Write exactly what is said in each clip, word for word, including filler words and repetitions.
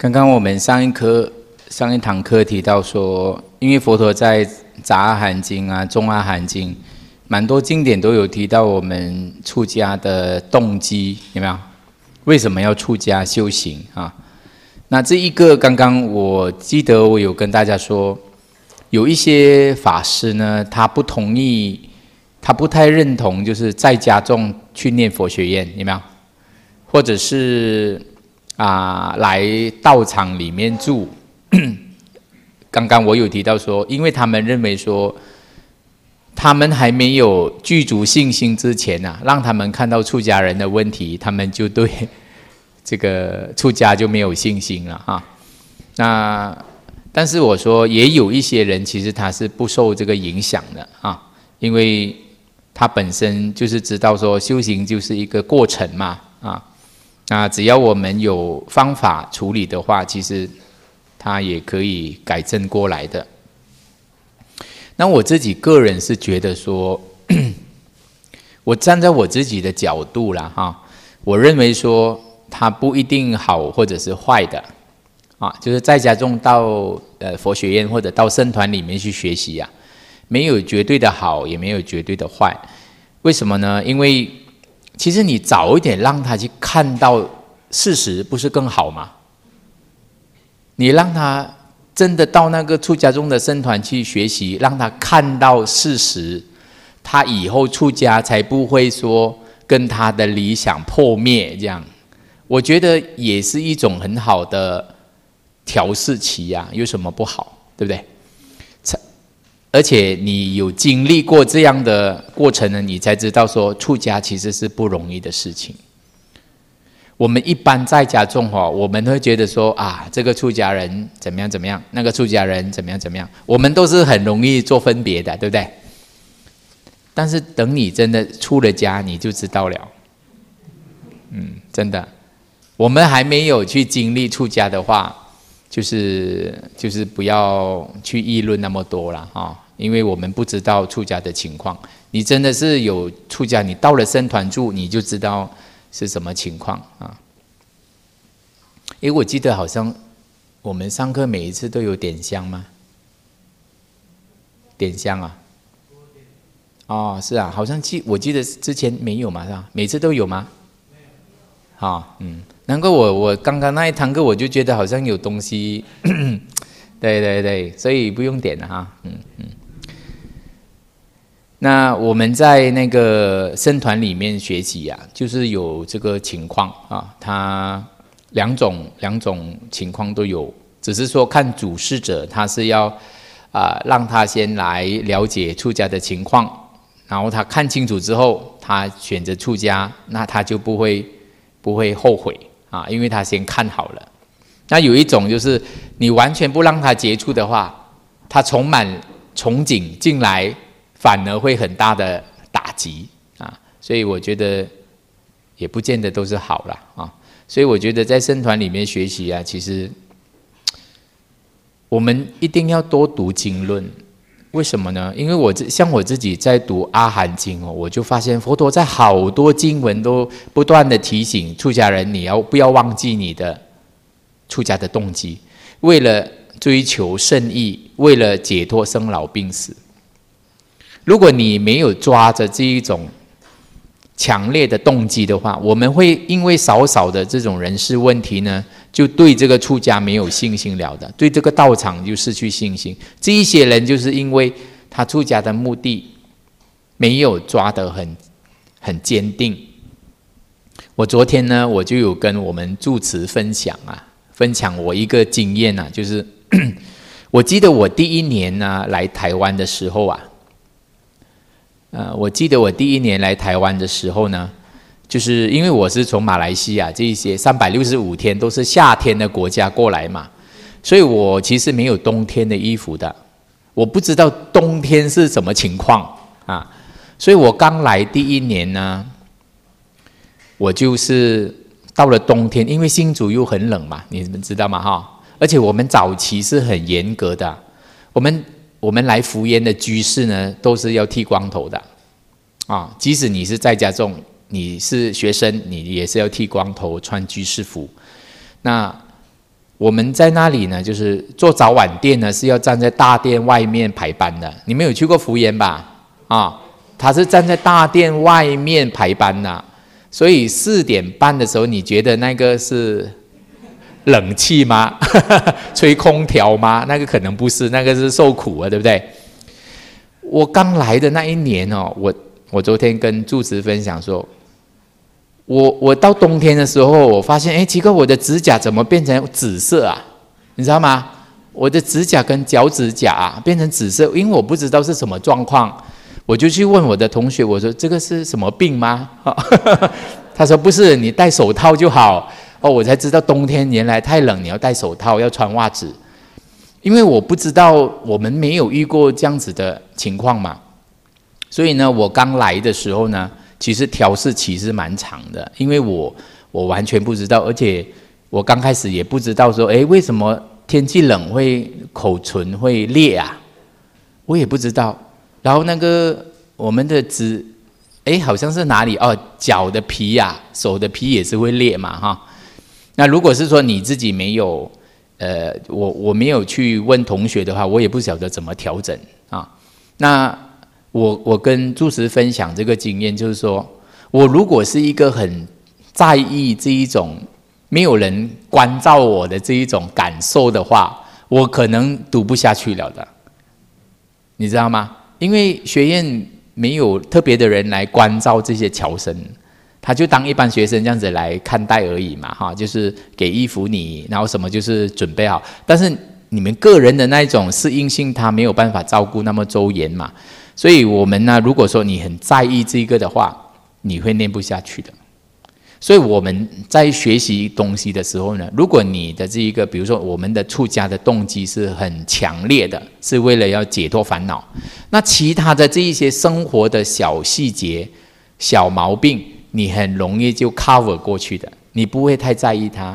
刚刚我们上一课上一堂课提到说，因为佛陀在杂阿含经啊、中阿含经，蛮多经典都有提到我们出家的动机，有没有？为什么要出家修行啊？那这一个刚刚我记得我有跟大家说，有一些法师呢，他不同意，他不太认同，就是在家众去念佛学院，有没有？或者是啊、呃，来道场里面住。刚刚我有提到说，因为他们认为说，他们还没有具足信心之前啊，让他们看到出家人的问题，他们就对这个出家就没有信心了哈。那但是我说，也有一些人其实他是不受这个影响的啊，因为他本身就是知道说，修行就是一个过程嘛啊。那只要我们有方法处理的话，其实它也可以改正过来的。那我自己个人是觉得说，我站在我自己的角度啦哈，我认为说它不一定好或者是坏的啊，就是在家中到呃佛学院或者到僧团里面去学习啊，没有绝对的好，也没有绝对的坏。为什么呢？因为其实你早一点让他去看到事实，不是更好吗？你让他真的到那个出家中的僧团去学习，让他看到事实，他以后出家才不会说跟他的理想破灭。这样，我觉得也是一种很好的调试期啊，有什么不好？对不对？而且你有经历过这样的过程呢，你才知道说出家其实是不容易的事情。我们一般在家中哈，我们会觉得说啊，这个出家人怎么样怎么样，那个出家人怎么样怎么样，我们都是很容易做分别的，对不对？但是等你真的出了家，你就知道了。嗯，真的，我们还没有去经历出家的话，就是就是不要去议论那么多了哈。因为我们不知道出家的情况，你真的是有出家，你到了僧团住，你就知道是什么情况啊。因为我记得好像我们上课每一次都有点香吗？点香啊？哦，是啊，好像记我记得之前没有嘛，是吧？每次都有吗？好、哦，嗯，难怪我我刚刚那一堂课我就觉得好像有东西，对对对，所以不用点了哈，嗯嗯。那我们在那个僧团里面学习啊，就是有这个情况啊，它两种两种情况都有，只是说看主事者他是要啊、呃、让他先来了解出家的情况，然后他看清楚之后，他选择出家，那他就不会不会后悔啊，因为他先看好了。那有一种就是你完全不让他接触的话，他充满憧憬进来，反而会很大的打击啊，所以我觉得也不见得都是好啦啊。所以我觉得在僧团里面学习啊，其实我们一定要多读经论。为什么呢？因为我像我自己在读阿含经哦，我就发现佛陀在好多经文都不断的提醒出家人，你要不要忘记你的出家的动机，为了追求圣意，为了解脱生老病死。如果你没有抓着这一种强烈的动机的话，我们会因为少少的这种人事问题呢，就对这个出家没有信心了的，对这个道场就失去信心。这一些人就是因为他出家的目的没有抓得很很坚定。我昨天呢，我就有跟我们住持分享啊，分享我一个经验啊，就是我记得我第一年呢来台湾的时候啊。呃，我记得我第一年来台湾的时候呢，就是因为我是从马来西亚这一些三百六十五天都是夏天的国家过来嘛，所以我其实没有冬天的衣服的，我不知道冬天是什么情况啊，所以我刚来第一年呢，我就是到了冬天，因为新竹又很冷嘛，你们知道吗？哈，而且我们早期是很严格的，我们。我们来福烟的居士呢，都是要剃光头的，啊，即使你是在家众，你是学生，你也是要剃光头，穿居士服。那我们在那里呢，就是做早晚店呢，是要站在大殿外面排班的。你们有去过福岩吧？啊，他是站在大殿外面排班的，所以四点半的时候，你觉得那个是冷气吗？吹空调吗？那个可能不是，那个是受苦啊，对不对？我刚来的那一年哦，我我昨天跟住持分享说，我我到冬天的时候，我发现，哎，奇怪，我的指甲怎么变成紫色啊？你知道吗？我的指甲跟脚趾甲、啊、变成紫色，因为我不知道是什么状况，我就去问我的同学，我说这个是什么病吗？他说不是，你戴手套就好。哦，我才知道冬天原来太冷，你要戴手套，要穿袜子。因为我不知道，我们没有遇过这样子的情况嘛，所以呢，我刚来的时候呢，其实调试期是蛮长的，因为我我完全不知道，而且我刚开始也不知道说，哎，为什么天气冷会口唇会裂啊？我也不知道。然后那个我们的指，哎，好像是哪里哦，脚的皮呀、啊，手的皮也是会裂嘛，哈。那如果是说你自己没有。呃，我我没有去问同学的话，我也不晓得怎么调整啊。那我我跟住持分享这个经验，就是说我如果是一个很在意这一种没有人关照我的这一种感受的话，我可能读不下去了的，你知道吗？因为学院没有特别的人来关照这些侨生。他就当一般学生这样子来看待而已嘛，哈，就是给衣服你，然后什么就是准备好。但是你们个人的那一种适应性，他没有办法照顾那么周延嘛。所以我们呢，如果说你很在意这个的话，你会念不下去的。所以我们在学习东西的时候呢，如果你的这一个，比如说我们的出家的动机是很强烈的，是为了要解脱烦恼，那其他的这一些生活的小细节、小毛病。你很容易就 cover 过去的，你不会太在意它。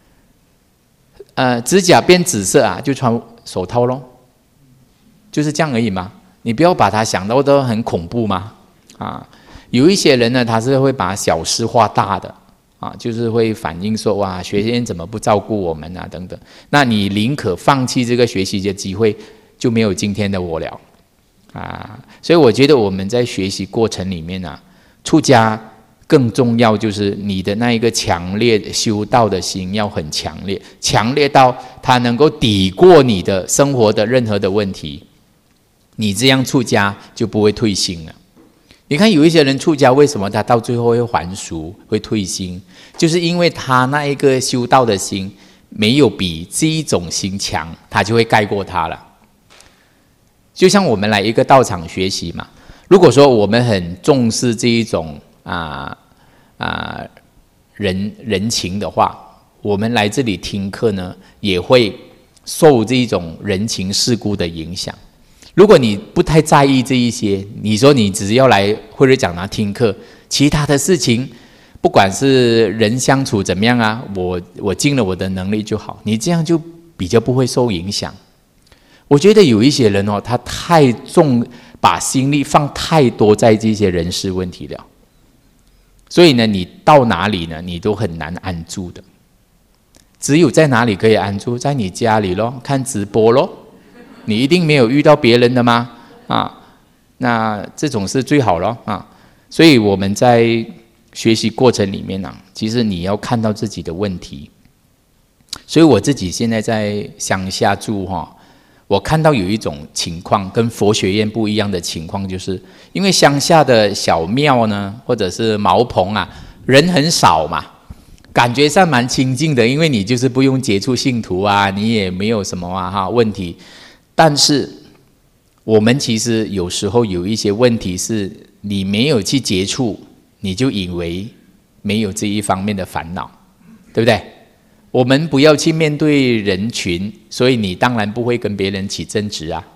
呃，指甲变紫色啊，就穿手套咯，就是这样而已嘛。你不要把它想到都很恐怖嘛。啊，有一些人呢，他是会把小事化大的啊，就是会反映说哇，学院怎么不照顾我们啊等等。那你宁可放弃这个学习的机会，就没有今天的我了啊。所以我觉得我们在学习过程里面啊，出家。更重要就是你的那一个强烈修道的心要很强烈，强烈到它能够抵过你的生活的任何的问题，你这样出家就不会退心了。你看有一些人出家，为什么他到最后会还俗、会退心？就是因为他那一个修道的心没有比这一种心强，他就会盖过他了。就像我们来一个道场学习嘛，如果说我们很重视这一种。啊啊，人人情的话，我们来这里听课呢，也会受这种人情世故的影响。如果你不太在意这一些，你说你只要来慧日讲堂听课，其他的事情，不管是人相处怎么样啊，我我尽了我的能力就好，你这样就比较不会受影响。我觉得有一些人哦，他太重，把心力放太多在这些人事问题了。所以呢，你到哪里呢，你都很难安住的。只有在哪里可以安住，在你家里咯，看直播咯。你一定没有遇到别人的吗？啊，那这种是最好咯啊。所以我们在学习过程里面呢、啊，其实你要看到自己的问题。所以我自己现在在乡下住哈、哦。我看到有一种情况跟佛学院不一样的情况，就是因为乡下的小庙呢，或者是茅棚啊，人很少嘛，感觉上蛮清净的，因为你就是不用接触信徒啊，你也没有什么啊哈问题。但是我们其实有时候有一些问题是你没有去接触，你就以为没有这一方面的烦恼，对不对？我们不要去面对人群，所以你当然不会跟别人起争执啊。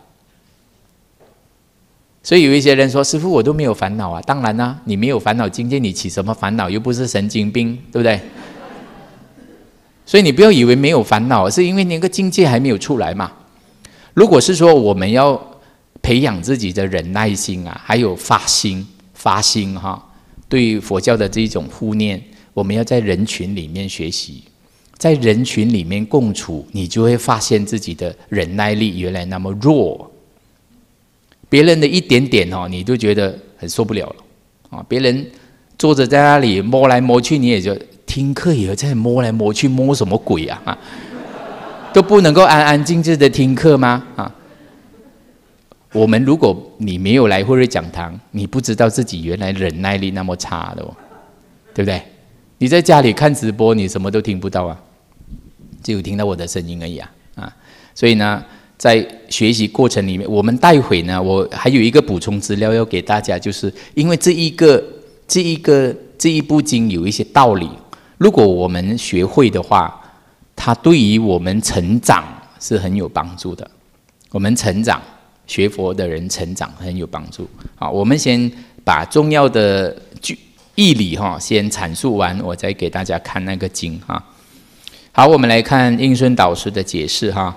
所以有一些人说：“师父，我都没有烦恼啊。”当然啦、啊，你没有烦恼境界，你起什么烦恼？又不是神经病，对不对？所以你不要以为没有烦恼，是因为那个境界还没有出来嘛。如果是说我们要培养自己的忍耐心啊，还有发心、发心哈，对佛教的这种护念，我们要在人群里面学习。 在人群里面共处，你就会发现自己的忍耐力原来那么弱。别人的一点点哦，你都觉得很受不了了啊！别人坐着在那里摸来摸去，你也就听课也在摸来摸去，摸什么鬼啊？啊，都不能够安安静静的听课吗？啊！我们如果你没有来慧瑞讲堂，你不知道自己原来忍耐力那么差的哦，对不对？你在家里看直播，你什么都听不到啊，只有听到我的声音而已啊！啊，所以呢，在学习过程里面，我们待会呢，我还有一个补充资料要给大家，就是因为这一个、这一个、这一部经有一些道理，如果我们学会的话，它对于我们成长是很有帮助的。我们成长。学佛的人成长很有帮助。好，我们先把重要的义理哈先阐述完，我再给大家看那个经哈。好，我们来看应顺导师的解释哈。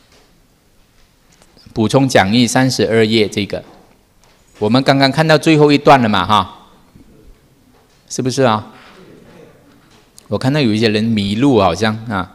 补充讲义三十二页这个，我们刚刚看到最后一段了嘛哈，是不是啊？我看到有一些人迷路好像啊。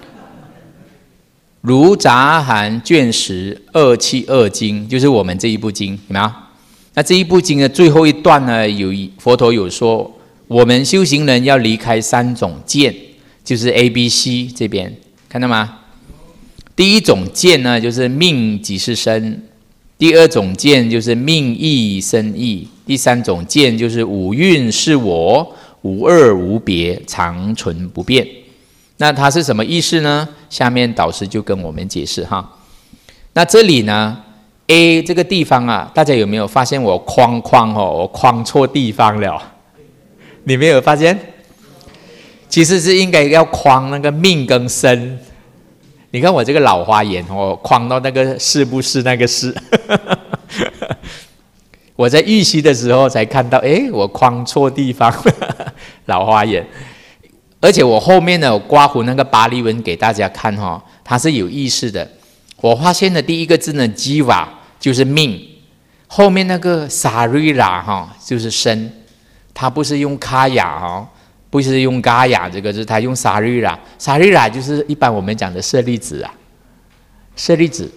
如杂含卷十二七二经，就是我们这一部经，有没有？那这一部经的最后一段呢，有佛陀有说，我们修行人要离开三种见，就是 A、B、C 这边，看到吗？第一种见呢，就是命即是身；第二种见就是命意身意；第三种见就是五蕴是我，无二无别，常存不变。那它是什么意思呢？下面导师就跟我们解释哈。那这里呢 ，A 这个地方啊，大家有没有发现我框框哦，我框错地方了？你没有发现？其实是应该要框那个命跟身。你看我这个老花眼，我框到那个是不是那个是？我在预习的时候才看到，哎，我框错地方，老花眼。而且我后面呢，有刮胡那个巴利文给大家看哈、哦，它是有意思的。我发现的第一个字呢 ，jiva 就是命，后面那个 sarira 哈就是身，它不是用 kaya 哈，不是用 gaya 这个字，它用 sarira，sarira 就是一般我们讲的舍利子啊，舍利子。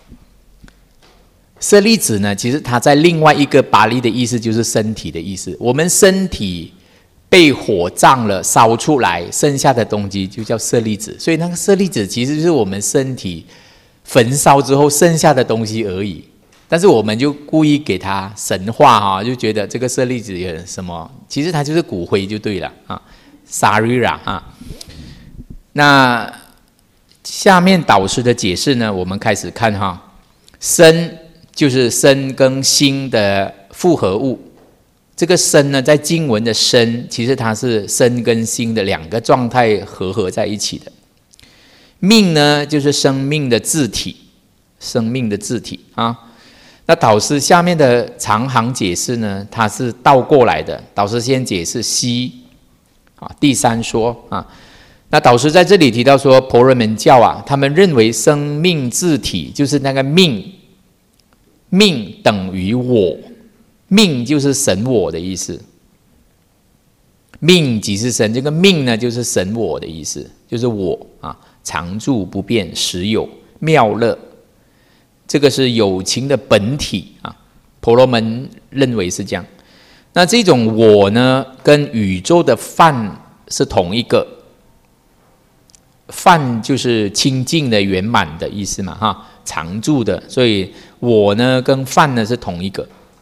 舍利子呢，其实它在另外一个巴利的意思就是身体的意思，我们身体。被火葬了，烧出来，剩下的东西就叫舍利子。所以那个舍利子其实就是我们身体焚烧之后剩下的东西而已。但是我们就故意给它神化哈，就觉得这个舍利子有什么？其实它就是骨灰就对了啊 ，sarira 啊。那下面导师的解释呢，我们开始看哈，身就是身跟心的复合物。这个身呢，在经文的身，其实它是身跟心的两个状态合合在一起的。命呢，就是生命的字体，生命的字体啊。那导师下面的长行解释呢，它是倒过来的。导师先解释西啊，第三说啊。那导师在这里提到说，婆罗门教啊，他们认为生命字体就是那个命，命等于我。命就是神我的意思，命即是神，这个命呢就是神我的意思，就是我啊，常住不变，实有妙乐，这个是有情的本体啊。婆罗门认为是这样。那这种我呢，跟宇宙的梵是同一个，梵就是清净的、圆满的意思嘛，哈，常住的，所以我呢跟梵呢是同一个。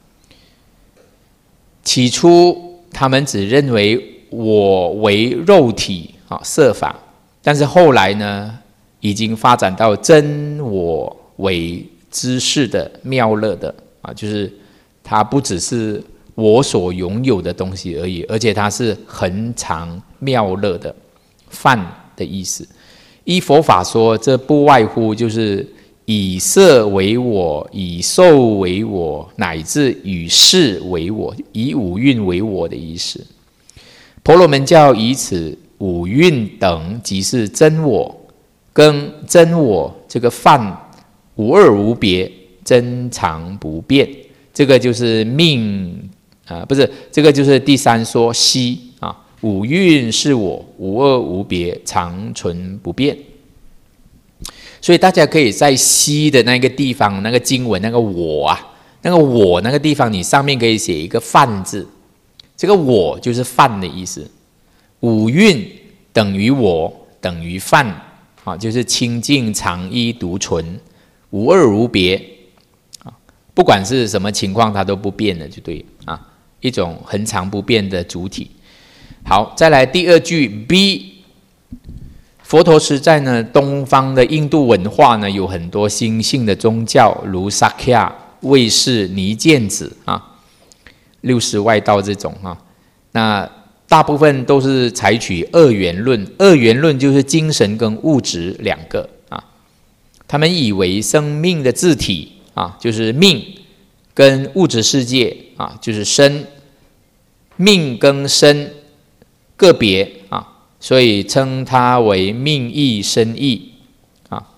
起初，他们只认为我为肉体啊色法，但是后来呢，已经发展到真我为知识的妙乐的啊，就是它不只是我所拥有的东西而已，而且它是恒常妙乐的梵的意思。依佛法说，这不外乎就是以色为我，以受为我，乃至以事为我，以五蕴为我的意思。婆罗门教以此五蕴等即是真我，跟真我这个梵无二无别，真常不变。这个就是命啊、呃，不是这个就是第三说西啊， 五蕴是我，无二无别，常存不变。所以大家可以在西的那个地方，那个经文那个我啊，那个我那个地方，你上面可以写一个梵字，这个我就是梵的意思。五蕴等于我，等于梵啊，就是清净常一独存，无二无别啊，不管是什么情况，它都不变的，就对啊，一种恒常不变的主体。好，再来第二句 B。佛陀实在呢，东方的印度文化呢，有很多新兴的宗教，如萨迦亚、卫士、尼犍子啊，六十外道这种啊。那大部分都是采取二元论，二元论就是精神跟物质两个啊。他们以为生命的自体啊，就是命，跟物质世界啊，就是身，命跟身个别啊。所以称它为命意身意啊。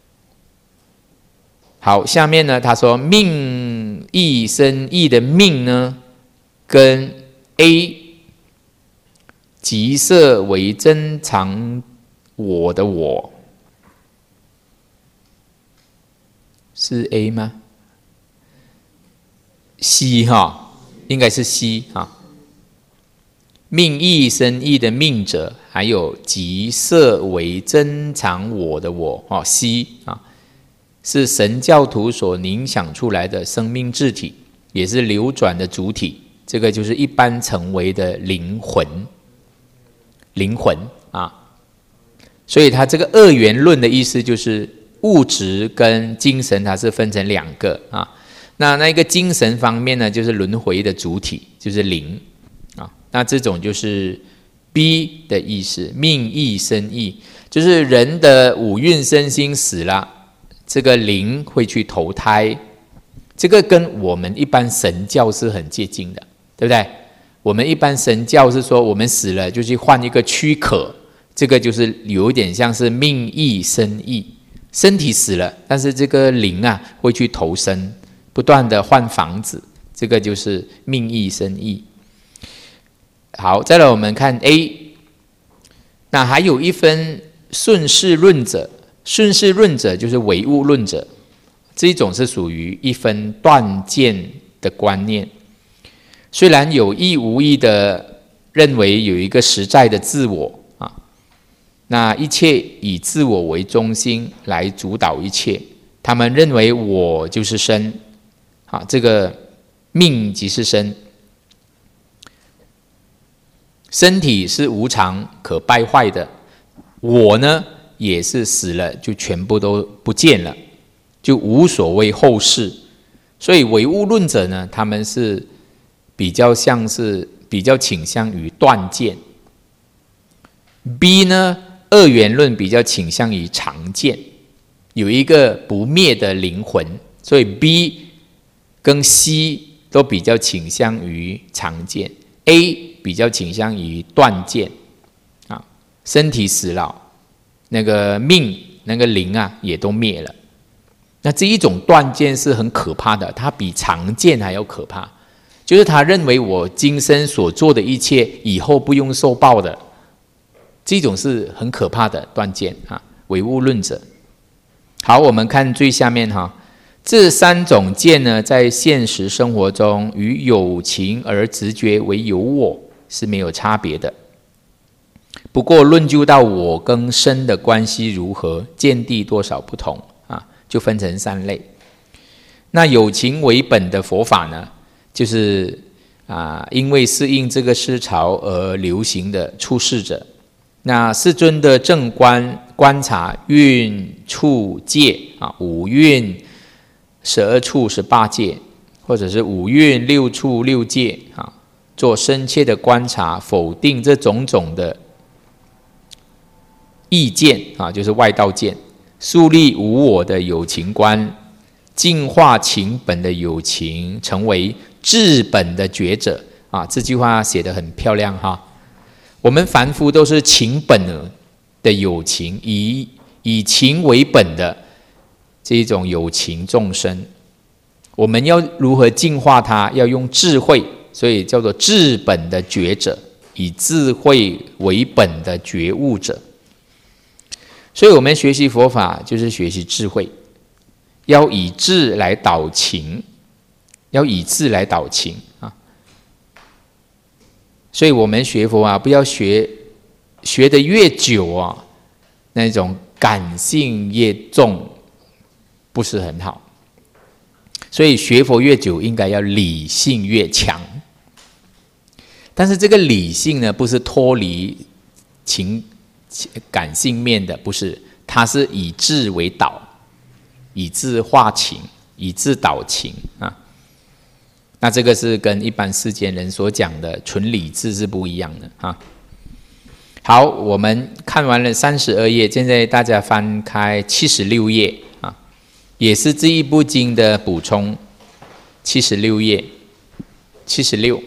好，下面呢，他说命意身意的命呢，跟 A 即色为真常我的我是 A 吗 ？C 哈，应该是 C 啊。命意身意的命者，还有即色为真常我的我哦 ，C 啊，是神教徒所凝想出来的生命质体，也是流转的主体。这个就是一般称为的灵魂，灵魂啊。所以它这个二元论的意思就是物质跟精神它是分成两个啊。那那个精神方面呢，就是轮回的主体，就是灵。那这种就是 B 的意思，命意身意，就是人的五蕴身心死了，这个灵会去投胎，这个跟我们一般神教是很接近的，对不对？我们一般神教是说，我们死了就去换一个躯壳，这个就是有一点像是命意身意，身体死了，但是这个灵啊会去投生，不断的换房子，这个就是命意身意。好，再来我们看 A， 那还有一分顺势论者，顺势论者就是唯物论者，这一种是属于一分断见的观念，虽然有意无意的认为有一个实在的自我啊，那一切以自我为中心来主导一切，他们认为我就是身，啊，这个命即是身。身体是无常可败坏的，我呢也是死了就全部都不见了，就无所谓后世。所以唯物论者呢，他们是比较像是比较倾向于断见。B 呢，二元论比较倾向于常见，有一个不灭的灵魂，所以 B 跟 C 都比较倾向于常见。A 比较倾向于断见啊，身体死了，那个命那个灵啊也都灭了。那这一种断见是很可怕的，它比常见还要可怕。就是他认为我今生所做的一切以后不用受报的，这种是很可怕的断见啊，唯物论者。好，我们看最下面哈。这三种见呢，在现实生活中与有情而直觉为有我是没有差别的。不过论究到我跟身的关系如何，见地多少不同啊，就分成三类。那有情为本的佛法呢，就是啊，因为适应这个思潮而流行的出世者。那世尊的正观观察蕴处界啊，五蕴。十二处十八界，或者是五蕴六处六界啊，做深切的观察，否定这种种的意见啊，就是外道见，树立无我的有情观，净化情本的有情，成为至本的觉者啊。这句话写得很漂亮哈。我们凡夫都是情本的有情，以以情为本的。这一种有情众生，我们要如何净化它？要用智慧，所以叫做至本的觉者以智慧为本的觉悟者。所以我们学习佛法就是学习智慧，要以智来导情，要以智来导情啊。所以我们学佛啊，不要学学得越久啊，那种感性越重，不是很好。所以学佛越久，应该要理性越强。但是这个理性呢，不是脱离情感性面的，不是，它是以智为导，以智化情，以智导情啊。那这个是跟一般世间人所讲的纯理智是不一样的啊。好，我们看完了三十二页，现在大家翻开七十六页啊，也是这一部经的补充。七十六页，七十六。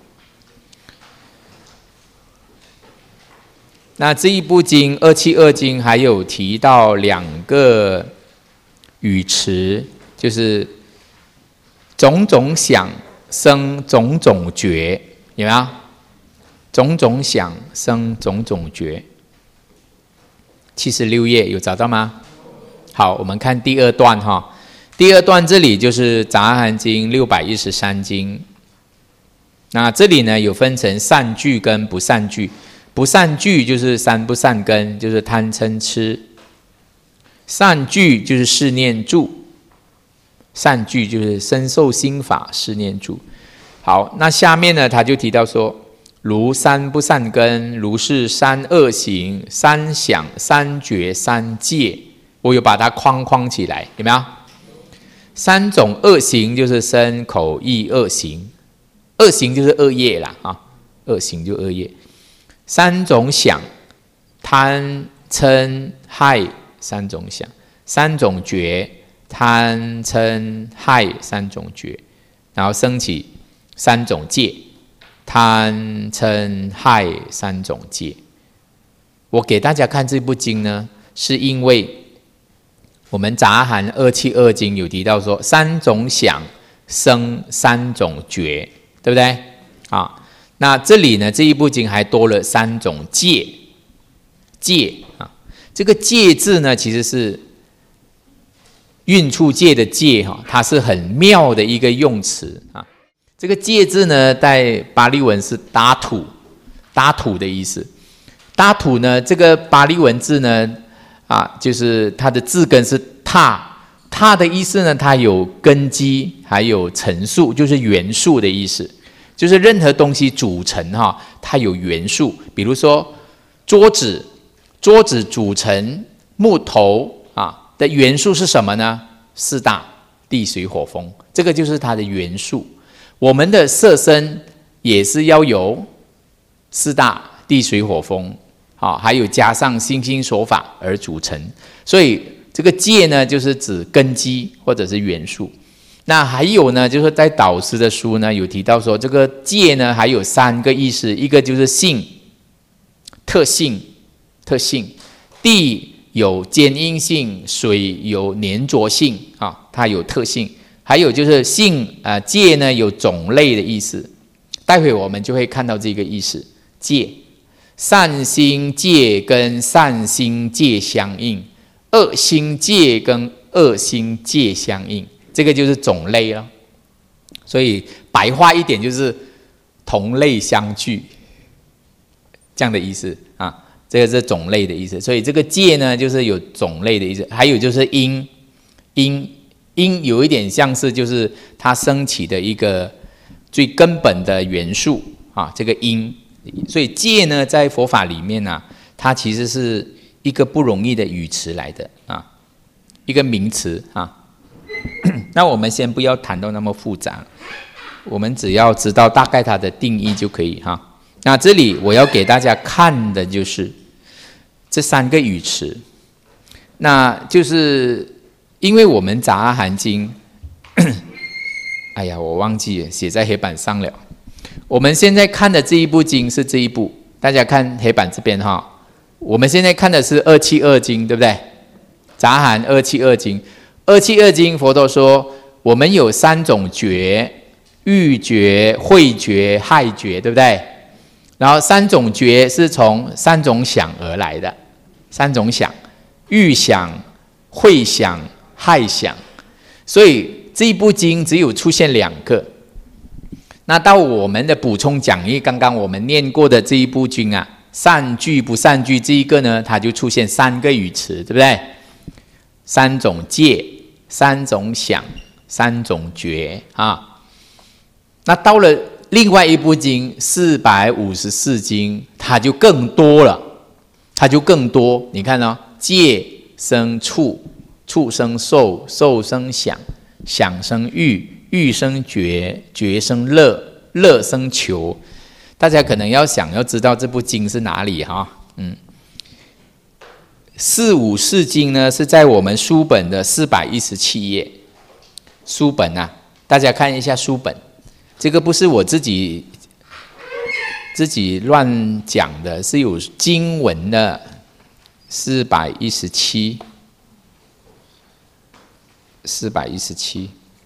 那这一部经二七二经还有提到两个语词，就是种种想生种种觉，有没有？种种想生种种觉。七十六页有找到吗？好，我们看第二段哈。第二段这里就是《杂含经》六百一十三经。那这里呢有分成善句跟不善句。不善句就是三不善根，就是贪嗔痴。善句就是四念住，善句就是身受心法四念住。好，那下面呢他就提到说，如三不善根，如是三恶行，三想，三觉，三戒，我有把它框框起来，有没有？三种恶行就是身口意恶行，恶行就是恶业啦啊，恶行就恶业。三种想，贪嗔害三种想，三种觉，贪嗔害三种觉，然后升起三种戒，贪嗔害三种戒。我给大家看这部经呢，是因为我们杂含二七二经有提到说，三种想生三种觉，对不对啊？那这里呢，这一部经还多了三种戒，戒啊，这个戒字呢，其实是运出戒的戒哈，它是很妙的一个用词啊。这个戒字呢，在巴利文是打土，打土的意思。打土呢，这个巴利文字呢，啊，就是它的字根是踏，踏的意思呢，它有根基，还有陈述，就是元素的意思。就是任何东西组成哈，它有元素，比如说桌子，桌子组成木头啊的元素是什么呢？四大地水火风，这个就是它的元素。我们的色身也是要有四大地水火风，啊，还有加上心心所法而组成。所以这个戒呢，就是指根基或者是元素。那还有呢，就是在导师的书呢有提到说，这个戒呢还有三个意思，一个就是性，特性，特性，地有坚硬性，水有粘着性啊，它有特性。还有就是性啊、呃，戒呢有种类的意思，待会我们就会看到这个意思。戒，善心戒跟善心戒相应，恶心戒跟恶心戒相应。这个就是种类了，所以白话一点就是同类相聚，这样的意思啊。这个是种类的意思，所以这个戒呢，就是有种类的意思。还有就是因，因因有一点像是就是它升起的一个最根本的元素啊，这个因。所以戒呢，在佛法里面呢、啊，它其实是一个不容易的语词来的啊，一个名词啊。那我们先不要谈到那么复杂，我们只要知道大概它的定义就可以哈。那这里我要给大家看的就是这三个语词，那就是因为我们杂含经，哎呀，我忘记了写在黑板上了。我们现在看的这一部经是这一部，大家看黑板这边哈。我们现在看的是二七二经，对不对？杂含二七二经。二七二经，佛陀说，我们有三种觉：欲觉、慧觉、害觉，对不对？ 然后三种觉是从三种想而来的，三种想，欲想、会想、害想，所以这一部经只有出现两个。那到我们的补充讲义，刚刚我们念过的这一部经啊，善聚不善聚这一个呢，它就出现三个语词，对不对？三种戒，三种想，三种觉啊。那到了另外一部经四百五十四经，它就更多了，它就更多。你看哦，戒生触，触生受，受生想，想生欲，欲生觉，觉生乐，乐生求。大家可能要想要知道这部经是哪里哈，嗯，四五四经呢是在我们书本的四百一十七页，书本啊，大家看一下书本，这个不是我自己自己乱讲的，是有经文的，四百一十七，四百一十七，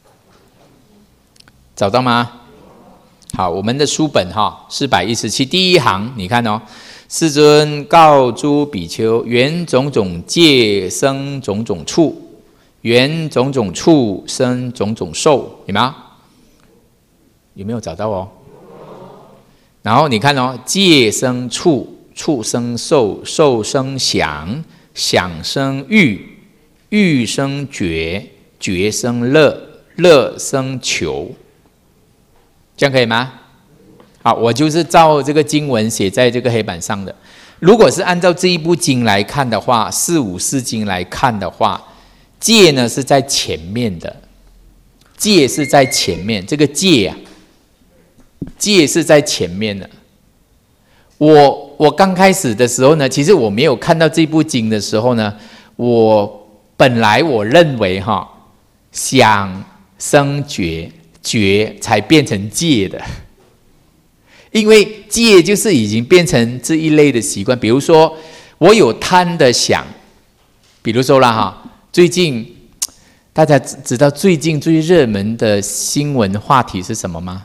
找到吗？好，我们的书本哈，四百一十七第一行，你看哦。世尊告诸比丘：缘种种戒生种种处，缘种种处生种种受，有没有？有没有找到哦？然后你看哦，戒生处，处生受，受生想，想生欲，欲生觉，觉生乐，乐生求，这样可以吗？好，我就是照这个经文写在这个黑板上的。如果是按照这一部经来看的话，四五四经来看的话，戒呢是在前面的，戒是在前面，这个戒啊，戒是在前面的。我我刚开始的时候呢，其实我没有看到这部经的时候呢，我本来我认为哈，想生觉，觉才变成戒的。因为戒就是已经变成这一类的习惯，比如说我有贪的想，比如说啦哈，最近大家知道最近最热门的新闻话题是什么吗？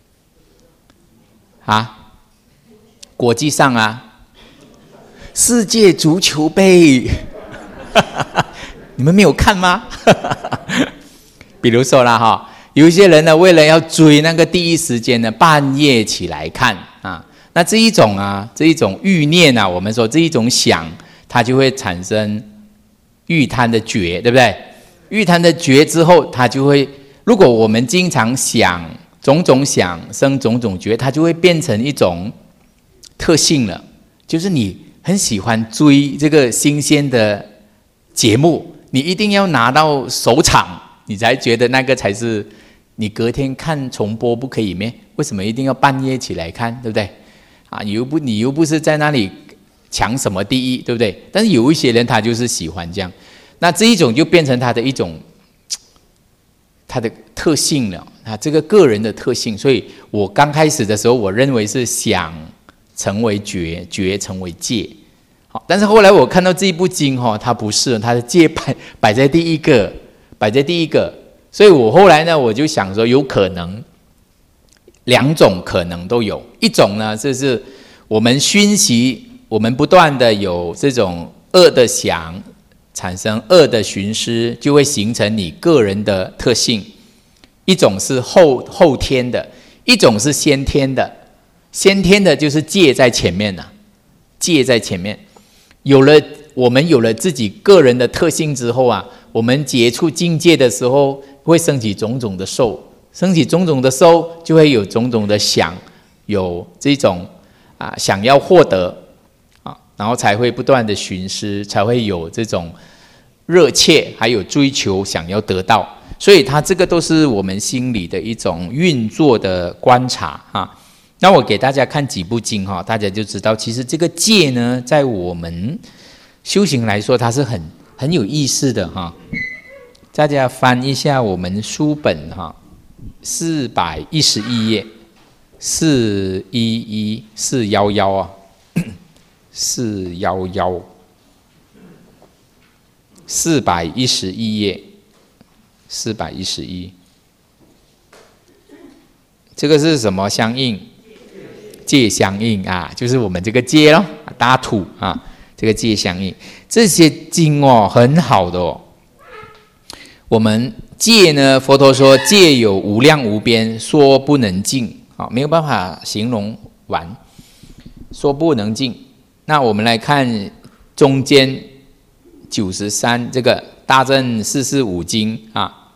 啊，国际上啊，世界足球杯，你们没有看吗？比如说啦哈。有一些人呢，为了要追那个第一时间呢，半夜起来看啊，那这一种啊，这一种欲念啊，我们说这一种想，它就会产生欲贪的觉，对不对？欲贪的觉之后，它就会，如果我们经常想种种想生种种觉，它就会变成一种特性了，就是你很喜欢追这个新鲜的节目，你一定要拿到首场，你才觉得那个才是。你隔天看重播不可以咩？为什么一定要半夜起来看，对不对？啊，你又不你又不是在那里抢什么第一，对不对？但是有一些人他就是喜欢这样，那这一种就变成他的一种他的特性了，啊，这个个人的特性。所以我刚开始的时候，我认为是想成为觉，觉成为戒。好，但是后来我看到这一部经哈，它不是，它的戒摆摆在第一个，摆在第一个。所以我后来呢，我就想说，有可能两种可能都有。一种呢，就是我们熏习，我们不断的有这种恶的想，产生恶的寻思，就会形成你个人的特性。一种是后后天的，一种是先天的。先天的就是戒在前面了，戒在前面。有了我们有了自己个人的特性之后啊，我们接触境界的时候。会升起种种的受，升起种种的受，就会有种种的想，有这种啊想要获得啊，然后才会不断的寻思，才会有这种热切，还有追求，想要得到。所以它这个都是我们心里的一种运作的观察哈。那我给大家看几部经哈，大家就知道，其实这个戒呢，在我们修行来说，它是很很有意思的哈。大家翻一下我们书本哈，四百一十一页，四一一四幺幺啊，四幺幺，四百一十一页，四百一十一，这个是什么相应？ 戒相应啊，就是我们这个戒咯，大土啊，这个戒相应，这些经哦很好的哦。我们戒呢，佛陀说戒有无量无边，说不能尽啊，没有办法形容完，说不能尽。那我们来看中间九十三这个大正四四五经啊。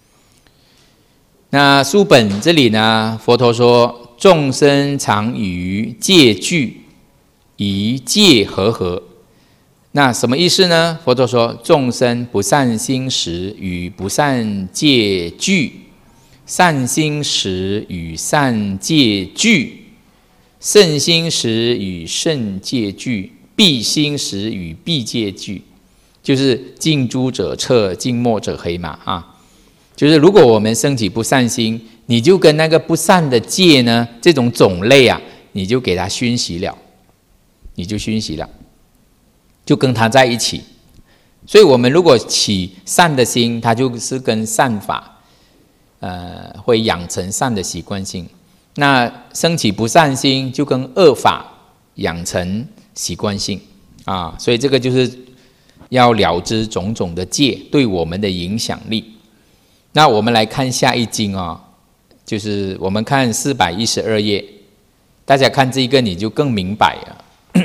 那书本这里呢，佛陀说众生常于戒具，以戒和合。那什么意思呢？佛陀说众生不善心时与不善戒具，善心时与善戒具，胜心时与胜戒具，必心时与必戒具，就是近朱者赤，近墨者黑嘛啊。就是如果我们升起不善心，你就跟那个不善的戒呢，这种种类啊，你就给它熏习了，你就熏习了，就跟它在一起。所以我们如果起善的心，它就是跟善法，呃，会养成善的习惯性。那升起不善心，就跟恶法养成习惯性啊。所以这个就是要了知种种的戒对我们的影响力。那我们来看下一经哦，就是我们看四百一十二页，大家看这个你就更明白了。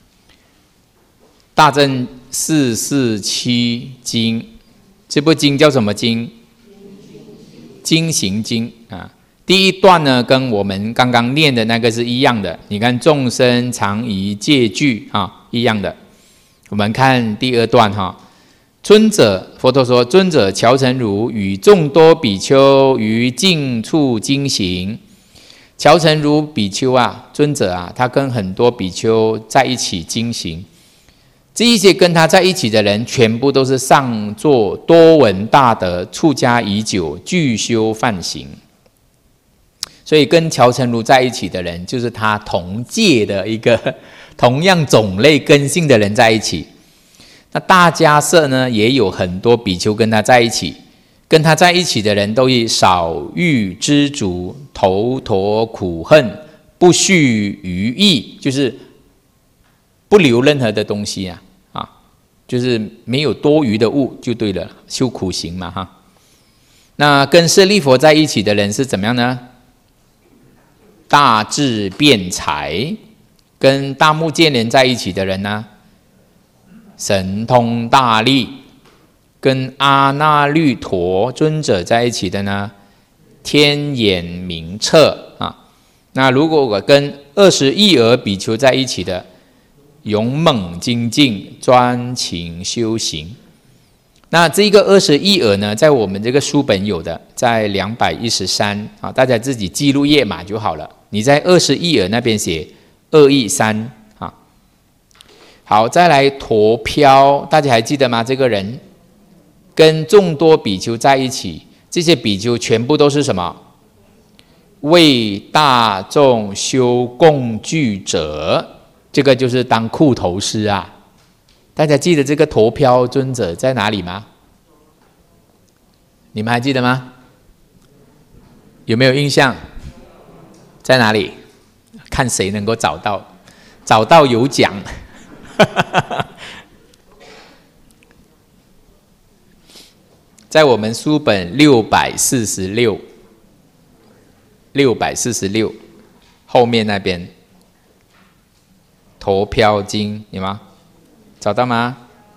大正四四七经，这部经叫什么经？经行经啊。第一段呢，跟我们刚刚念的那个是一样的。你看众生常于戒具啊，一样的。我们看第二段哈。尊者，佛陀说：“尊者乔成如与众多比丘于净处经行。”乔成如比丘啊，尊者啊，他跟很多比丘在一起经行。这一些跟他在一起的人，全部都是上座多闻大德，出家已久，具修梵行。所以跟乔成如在一起的人，就是他同界的一个同样种类根性的人在一起。那大迦叶呢，也有很多比丘跟他在一起，跟他在一起的人都以少欲知足，头陀苦恨，不续余意，就是不留任何的东西啊，啊，就是没有多余的物就对了，修苦行嘛哈。那跟舍利佛在一起的人是怎么样呢？大智辩才。跟大目犍连在一起的人呢？神通大力。跟阿那律陀尊者在一起的呢，天眼明彻啊。那如果我跟二十亿儿比丘在一起的，勇猛精进，专情修行。那这个二十亿儿呢，在我们这个书本有的，在两百一十三啊，大家自己记录页码就好了。你在二十亿儿那边写二亿三啊。好，再来陀飘，大家还记得吗？这个人跟众多比丘在一起，这些比丘全部都是什么？为大众修供具者，这个就是当裤头师啊。大家记得这个陀飘尊者在哪里吗？你们还记得吗？有没有印象？在哪里？看谁能够找到，找到有奖。在我们书本六百四十六，六百四十六后面那边，陀飘经有吗？找到吗？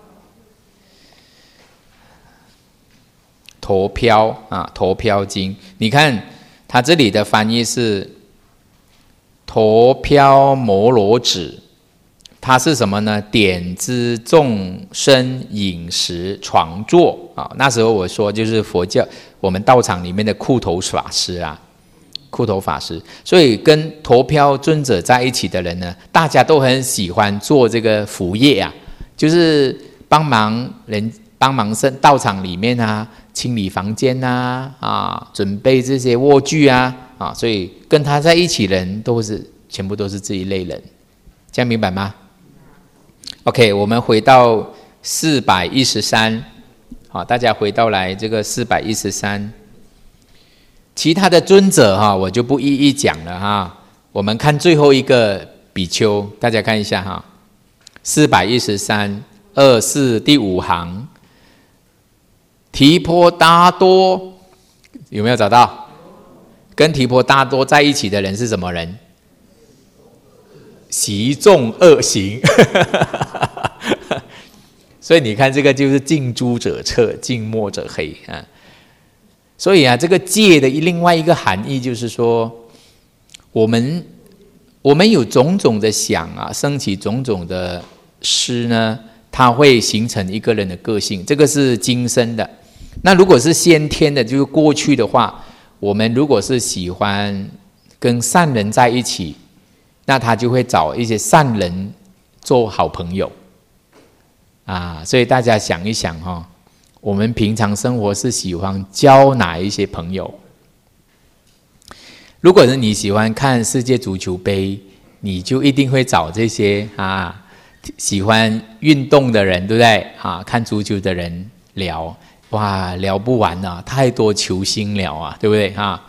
陀飘啊，陀飘经，你看它这里的翻译是陀飘摩罗指。它是什么呢？点知众生饮食床坐啊。那时候我说就是佛教我们道场里面的裤头法师啊，裤头法师。所以跟陀飘尊者在一起的人呢，大家都很喜欢做这个服业啊，就是帮忙人帮忙道场里面啊，清理房间啊，啊，准备这些卧具啊，啊，所以跟他在一起的人都是全部都是这一类人，这样明白吗？OK， 我们回到四百一十三，好，大家回到来这个四百一十三，其他的尊者哈，我就不一一讲了哈。 我们看最后一个比丘，大家看一下哈，四百一十三二四第五行，提婆达多有没有找到？跟提婆达多在一起的人是什么人？习众恶行。所以你看，这个就是近朱者赤，近墨者黑啊。所以啊，这个戒的另外一个含义就是说，我们我们有种种的想啊，升起种种的思呢，它会形成一个人的个性，这个是今生的。那如果是先天的，就是过去的话，我们如果是喜欢跟善人在一起，那他就会找一些善人做好朋友啊。所以大家想一想哈、哦，我们平常生活是喜欢交哪一些朋友？如果是你喜欢看世界足球杯，你就一定会找这些啊喜欢运动的人，对不对啊？看足球的人聊。哇，聊不完啊，太多球星了啊，对不对啊？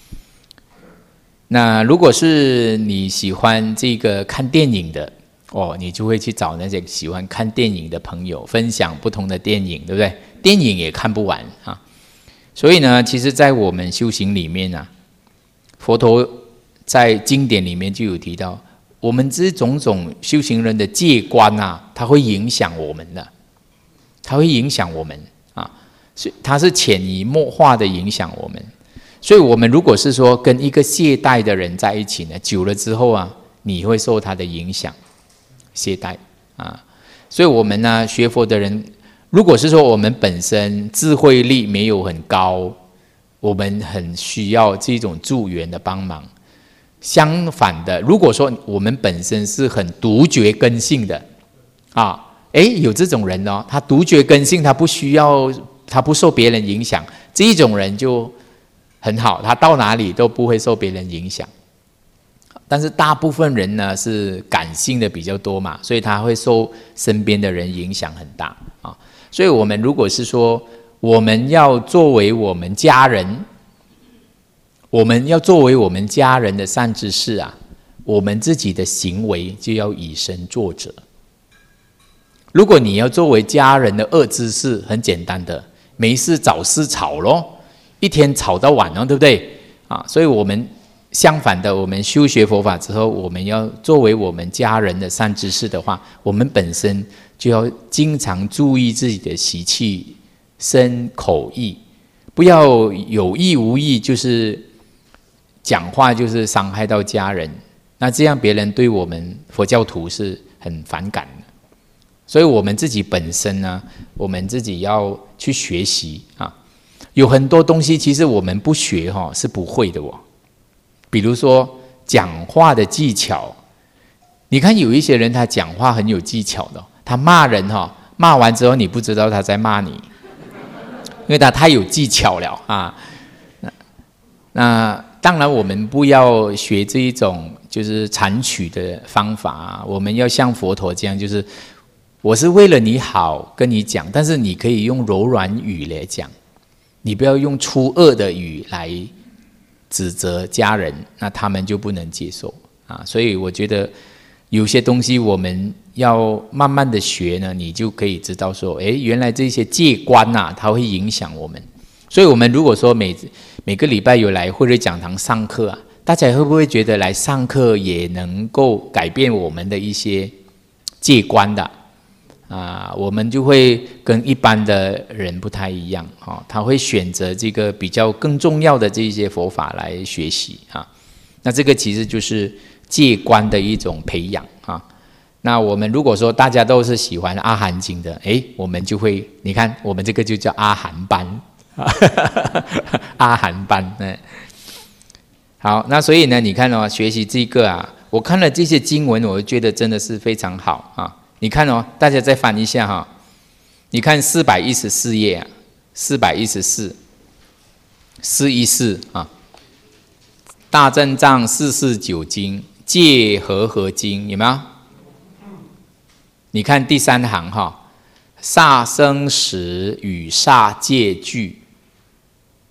那如果是你喜欢这个看电影的哦，你就会去找那些喜欢看电影的朋友，分享不同的电影，对不对？电影也看不完啊。所以呢，其实在我们修行里面啊，佛陀在经典里面就有提到，我们这种种修行人的戒观啊，它会影响我们的，它会影响我们啊。所以它是潜移默化的影响我们，所以我们如果是说跟一个懈怠的人在一起呢，久了之后啊，你会受他的影响，懈怠啊。所以我们呢，学佛的人，如果是说我们本身智慧力没有很高，我们很需要这种助缘的帮忙。相反的，如果说我们本身是很独觉根性的啊，诶，有这种人哦，他独觉根性，他不需要。他不受别人影响，这一种人就很好，他到哪里都不会受别人影响。但是大部分人呢是感性的比较多嘛，所以他会受身边的人影响很大啊。所以我们如果是说我们要作为我们家人，我们要作为我们家人的善知识啊，我们自己的行为就要以身作则。如果你要作为家人的恶知识，很简单的。没事找事吵咯，一天吵到晚哦，对不对啊？所以我们相反的，我们修学佛法之后，我们要作为我们家人的善知识的话，我们本身就要经常注意自己的习气、身口意，不要有意无意就是讲话就是伤害到家人，那这样别人对我们佛教徒是很反感的。所以我们自己本身呢，我们自己要去学习啊。有很多东西其实我们不学哈是不会的哦。比如说讲话的技巧，你看有一些人他讲话很有技巧的，他骂人哈，骂完之后你不知道他在骂你，因为他太有技巧了啊。那, 那当然我们不要学这一种就是残取的方法啊，我们要像佛陀这样，就是我是为了你好跟你讲，但是你可以用柔软语来讲，你不要用粗恶的语来指责家人，那他们就不能接受啊。所以我觉得有些东西我们要慢慢的学呢，你就可以知道说，诶，原来这些戒观啊，它会影响我们。所以我们如果说每每个礼拜有来慧瑞讲堂上课啊，大家会不会觉得来上课也能够改变我们的一些戒观的？啊，我们就会跟一般的人不太一样，哦，他会选择这个比较更重要的这些佛法来学习啊。那这个其实就是戒观的一种培养啊。那我们如果说大家都是喜欢阿含经的，诶，我们就会，你看我们这个就叫阿含班，阿含班，嗯，好，那所以呢，你看哦，学习这个啊，我看了这些经文，我觉得真的是非常好啊。你看哦，大家再翻一下哈，你看四百一十四页啊，四百一十四，四一四啊，大正藏四四九经戒和合经有没有？你看第三行哈，煞生时与煞戒具，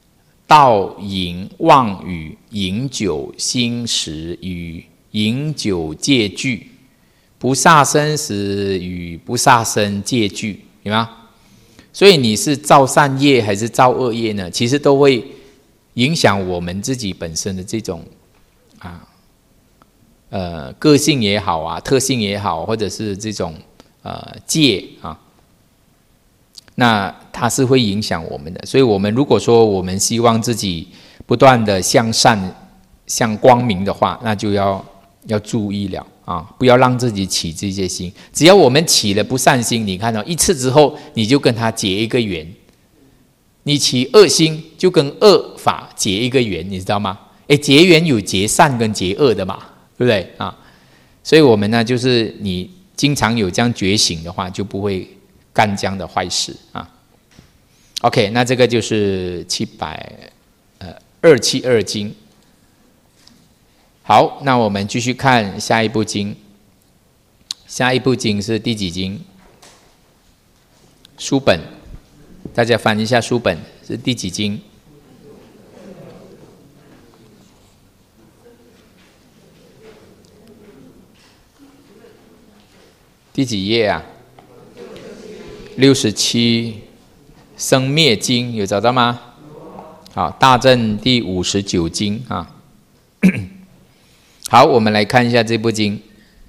盗淫妄语饮酒心食与饮酒戒具，不杀生时与不杀生戒具，有吗？所以你是造善业还是造恶业呢？其实都会影响我们自己本身的这种啊，呃，个性也好啊，特性也好，或者是这种呃戒啊，那它是会影响我们的。所以，我们如果说我们希望自己不断的向善、向光明的话，那就要要注意了啊，不要让自己起这些心。只要我们起了不善心，你看到、哦、一次之后，你就跟他结一个缘。你起恶心，就跟恶法结一个缘，你知道吗？哎，结缘有结善跟结恶的嘛，对不对啊？所以我们呢，就是你经常有这样觉醒的话，就不会干这样的坏事啊。OK， 那这个就是七百呃二七二经。好，那我们继续看下一部经。下一部经是第几经？书本，大家翻一下书本，是第几经？第几页啊？六十七，生灭经有找到吗？好，大正第五十九经啊。好，我们来看一下这部经。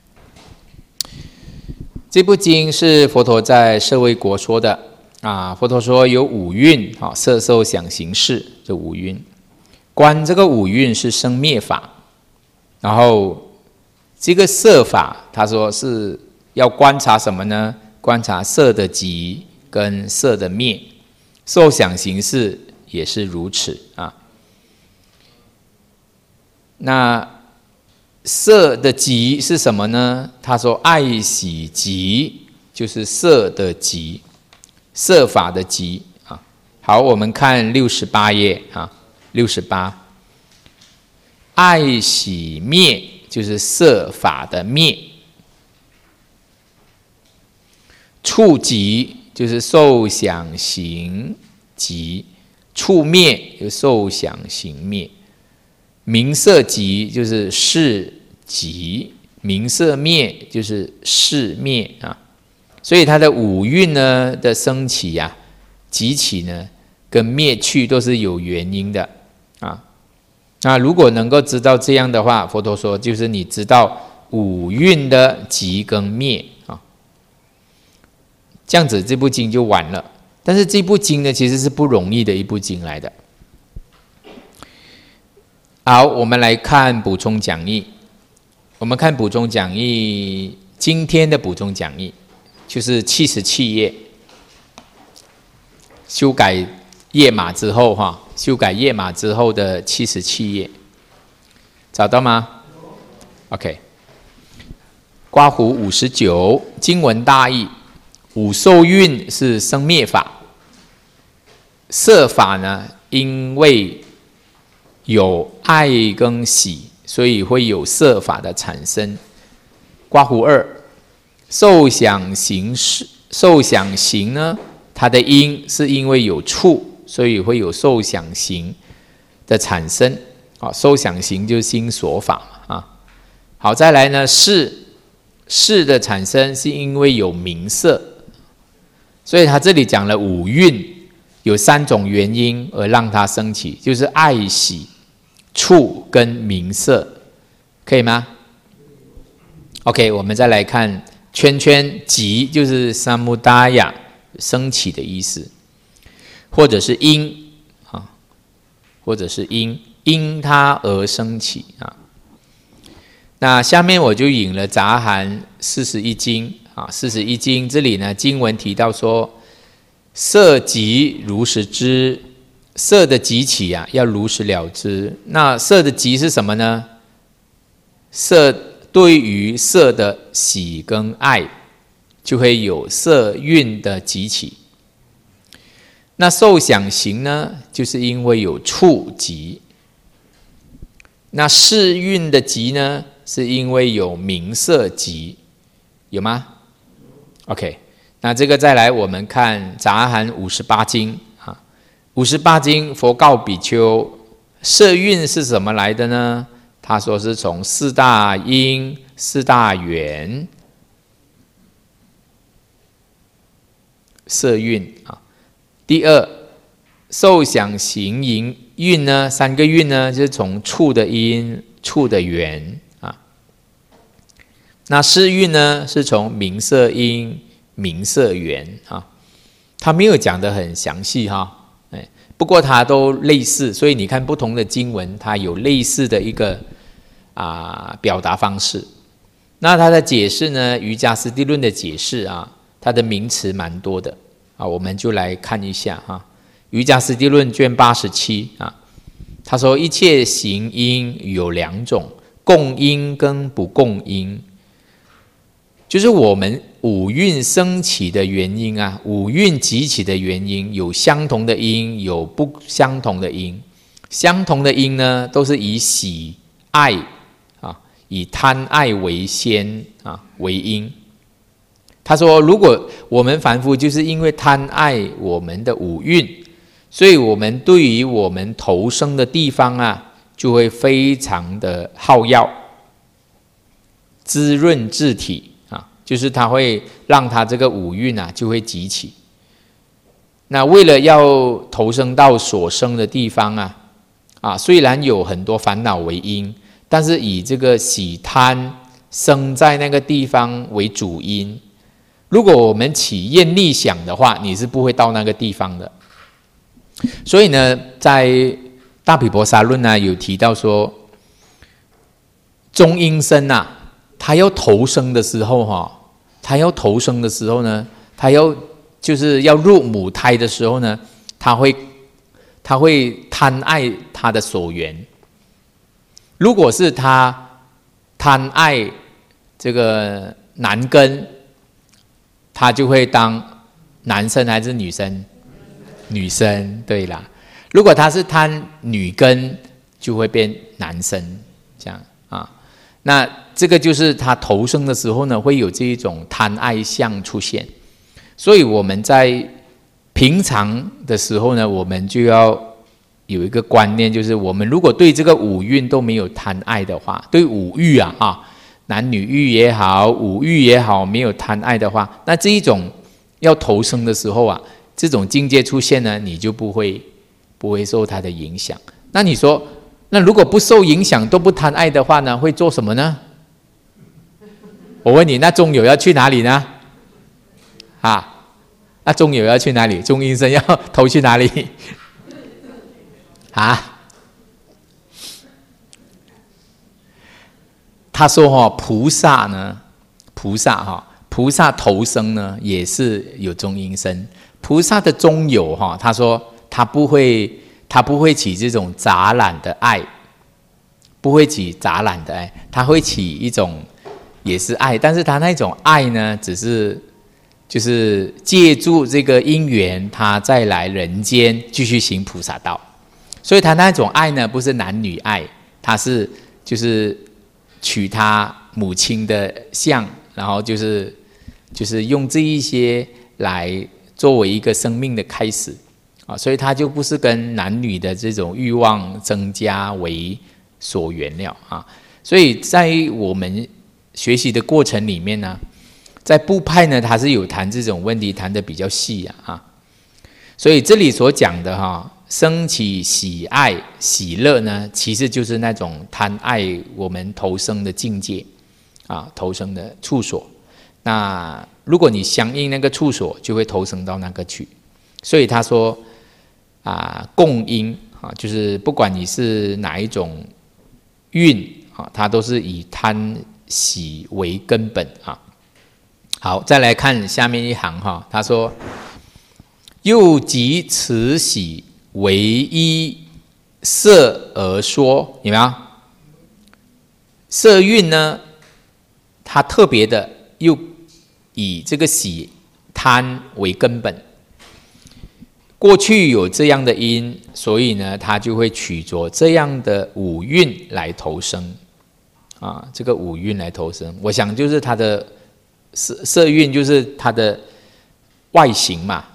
这部经是佛陀在舍卫国说的啊。佛陀说有五蕴啊，色受想行识这五蕴，观这个五蕴是生灭法，然后这个色法，他说是要观察什么呢？观察色的集跟色的灭，受想行识也是如此啊。那色的集是什么呢？他说爱喜集就是色的集，色法的集啊。好，我们看六十八页啊，六十八，爱喜灭就是色法的灭，触集就是受想行集，触灭就是受想行灭。名色集就是识集，名色灭就是识灭啊。所以它的五蕴呢的升起啊、集起呢，跟灭去都是有原因的啊。那如果能够知道这样的话，佛陀说就是你知道五蕴的集跟灭啊，这样子这部经就完了。但是这部经呢，其实是不容易的一部经来的。好，我们来看补充讲义。我们看补充讲义，今天的补充讲义就是七十七页，修改页码之后哈，修改页码之后的七十七页，找到吗 ？OK， 刮胡五十九，经文大意：五受蕴是生灭法，色法呢，因为有爱跟喜，所以会有色法的产生。刮胡二，受想行识，受想行呢，它的因是因为有触，所以会有受想行的产生。啊，受想行就是心所法啊。好，再来呢，识识的产生是因为有名色，所以他这里讲了五蕴，有三种原因而让它升起，就是爱喜、触跟名色，可以吗 ？OK， 我们再来看圈圈集，就是三木达雅升起的意思，或者是因啊，或者是因因它而升起啊。那下面我就引了杂含四十一经啊，四十一经这里呢，经文提到说，色集如实知。色的集起啊，要如实了知。那色的集是什么呢？色对于色的喜跟爱，就会有色蕴的集起。那受想行呢，就是因为有触集。那识蕴的集呢，是因为有名色集，有吗 ？OK， 那这个再来我们看杂含五十八经。 五十八经，佛告比丘，色蕴是什么来的呢？他说是从四大因、四大缘，色蕴啊。第二，受想行识蕴呢，三个蕴呢，就是从触的因、触的缘啊。那识蕴呢，是从名色因、名色缘啊。他没有讲得很详细哈。不过它都类似，所以你看不同的经文，它有类似的一个啊表达方式。那它的解释呢，瑜伽师地论的解释啊，它的名词蛮多的啊，我们就来看一下哈。瑜伽师地论卷八十七啊，他说一切行因有两种，共因跟不共因，就是我们五蕴升起的原因啊，五蕴集起的原因有相同的因，有不相同的因。相同的因呢，都是以喜爱啊，以贪爱为先啊为因。他说，如果我们凡夫就是因为贪爱我们的五蕴，所以我们对于我们投生的地方啊，就会非常的好药，滋润自体。就是它会让它这个五蕴啊就会集起。那为了要投生到所生的地方啊，啊虽然有很多烦恼为因，但是以这个喜贪生在那个地方为主因。如果我们起厌逆想的话，你是不会到那个地方的。所以呢，在大毗婆沙论呢有提到说，中阴身啊。他要投生的时候哈，他要投生的时候呢，他要就是要入母胎的时候呢，他会他会贪爱他的所缘。如果是他贪爱这个男根，他就会当男生还是女生？女生，对啦。如果他是贪女根，就会变男生，这样啊。那这个就是他投生的时候呢，会有这一种贪爱相出现。所以我们在平常的时候呢，我们就要有一个观念，就是我们如果对这个五蕴都没有贪爱的话，对五欲啊啊，男女欲也好，五欲也好，没有贪爱的话，那这一种要投生的时候啊，这种境界出现呢，你就不会不会受它的影响。那你说，那如果不受影响都不贪爱的话呢，会做什么呢？我问你，那中有要去哪里呢？啊，那中有要去哪里？中阴身要投去哪里？啊？他说哈、哦，菩萨呢，菩萨哈、哦，菩萨投生呢也是有中阴身。菩萨的中有哈、哦，他说他不会。他不会起这种杂染的爱，不会起杂染的爱，他会起一种也是爱，但是他那种爱呢，只是就是借助这个因缘，他再来人间继续行菩萨道。所以他那种爱呢，不是男女爱，他是就是取他母亲的相，然后就是就是用这一些来作为一个生命的开始。啊，所以它就不是跟男女的这种欲望增加为所缘了啊。所以在我们学习的过程里面呢，在部派呢，它是有谈这种问题，谈得比较细啊。啊所以这里所讲的哈、啊，升起喜爱、喜乐呢，其实就是那种贪爱我们投生的境界啊，投生的处所。那如果你相应那个处所，就会投生到那个去。所以他说。啊，共因啊，就是不管你是哪一种蕴啊，它都是以贪喜为根本啊。好，再来看下面一行哈，他说：又即此喜为依色而说，有没有？色蕴呢，它特别的又以这个喜贪为根本。过去有这样的因，所以呢，他就会取着这样的五蕴来投生，啊，这个五蕴来投生，我想就是他的色色蕴，就是他的外形嘛，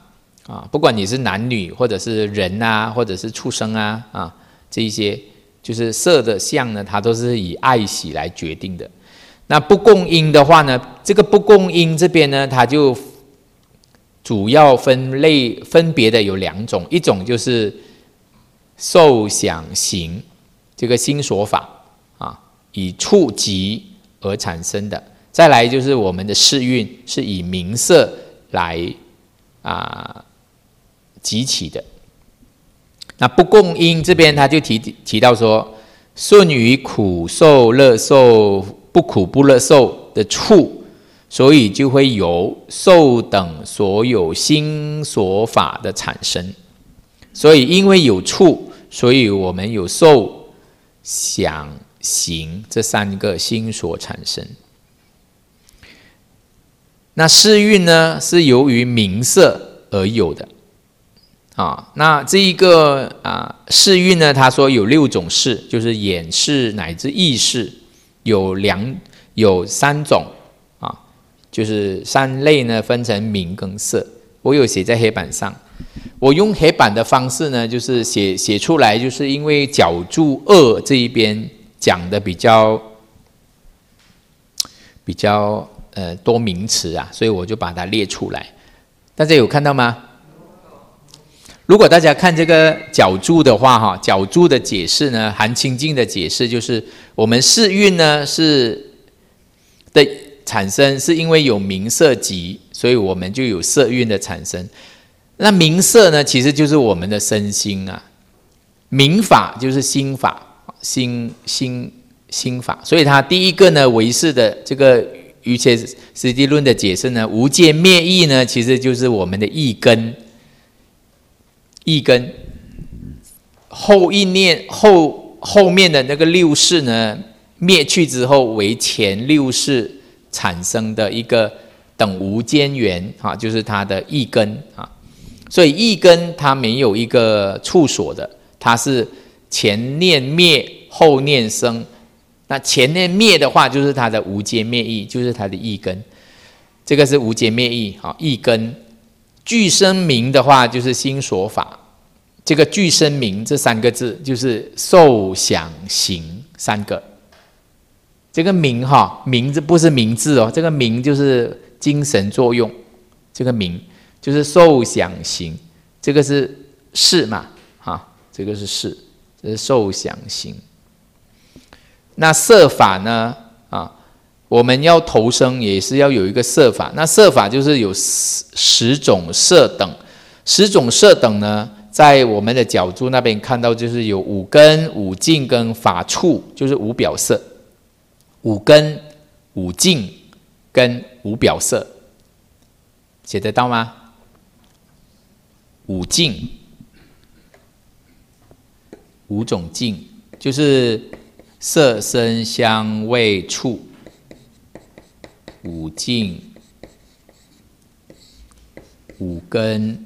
啊，不管你是男女，或者是人啊，或者是畜生啊，啊，这一些就是色的相呢，它都是以爱喜来决定的。那不共因的话呢，这个不共因这边呢，它就主要分类分别的有两种，一种就是受想行这个心所法啊，以触及而产生的；再来就是我们的世运是以名色来啊集起的。那不共因这边他就提提到说，顺于苦受、乐受、不苦不乐受的处，所以就会有受等所有心所法的产生。所以因为有处，所以我们有受、想、行这三个心所产生。那世运呢，是由于名色而有的。啊，那这一个啊世运呢，他说有六种世，就是眼识乃至意识，有两有三种啊，就是三类呢，分成名跟色。我有写在黑板上，我用黑板的方式呢，就是写写出来，就是因为角注二这一边讲的比较比较呃多名词啊，所以我就把它列出来。大家有看到吗？如果大家看这个角注的话，哈，角注的解释呢，含清净的解释就是我们世运呢是的产生，是因为有名色集，所以我们就有色运的产生。那名色呢，其实就是我们的身心啊，名法就是心法，心心心法。所以它第一个呢，唯识的这个瑜伽师地论的解释呢，无间灭意呢，其实就是我们的意根。意根后一念后后面的那个六识呢，灭去之后为前六识产生的一个等无间缘啊，就是它的意根啊。所以意根它没有一个处所的，它是前念灭后念生。那前念灭的话，就是它的无间灭意，就是它的意根。这个是无间灭意啊，意根。具生名的话，就是心所法。这个具生名这三个字，就是受想行三个。这个名哈，名字不是名字哦，这个名就是精神作用。这个名就是受想行，这个是识嘛，哈，这个是识，这是受想行。那色法呢？啊，我们要投生也是要有一个色法。那色法就是有十种色等，十种色等呢，在我们的角注那边看到，就是有五根、五境跟法处，就是五表色。五根、五境跟五表色，写得到吗？五境，五种境，就是色声香味触。五境、五根，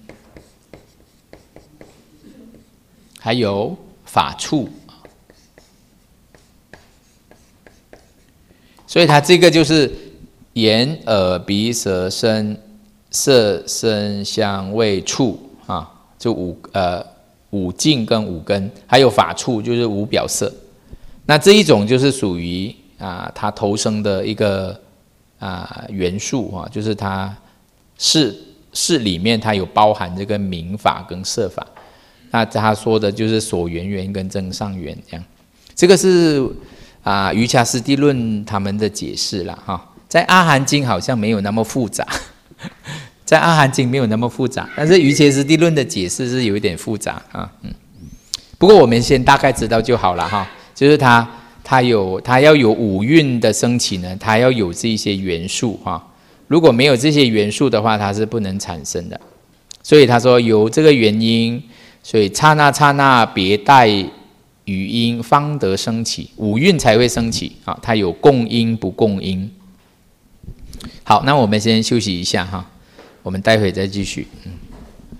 还有法处，所以它这个就是眼、耳、鼻、舌、身，色、声、香、味、触啊，就五呃五境跟五根，还有法处，就是五表色。那这一种就是属于啊，它投生的一个。啊，元素啊，就是它是是里面它有包含这个名法跟色法。那他说的就是所缘缘跟增上缘这样。这个是啊瑜伽师地论他们的解释啦哈。在阿含经好像没有那么复杂，在阿含经没有那么复杂，但是瑜伽师地论的解释是有一点复杂啊。嗯，不过我们先大概知道就好了哈，就是它。它有，它要有五蕴的升起呢，它要有这些元素哈。如果没有这些元素的话，它是不能产生的。所以他说有这个原因，所以刹那刹那别带语音方得升起，五蕴才会升起啊。它有共因不共因。好，那我们先休息一下哈，我们待会再继续。嗯。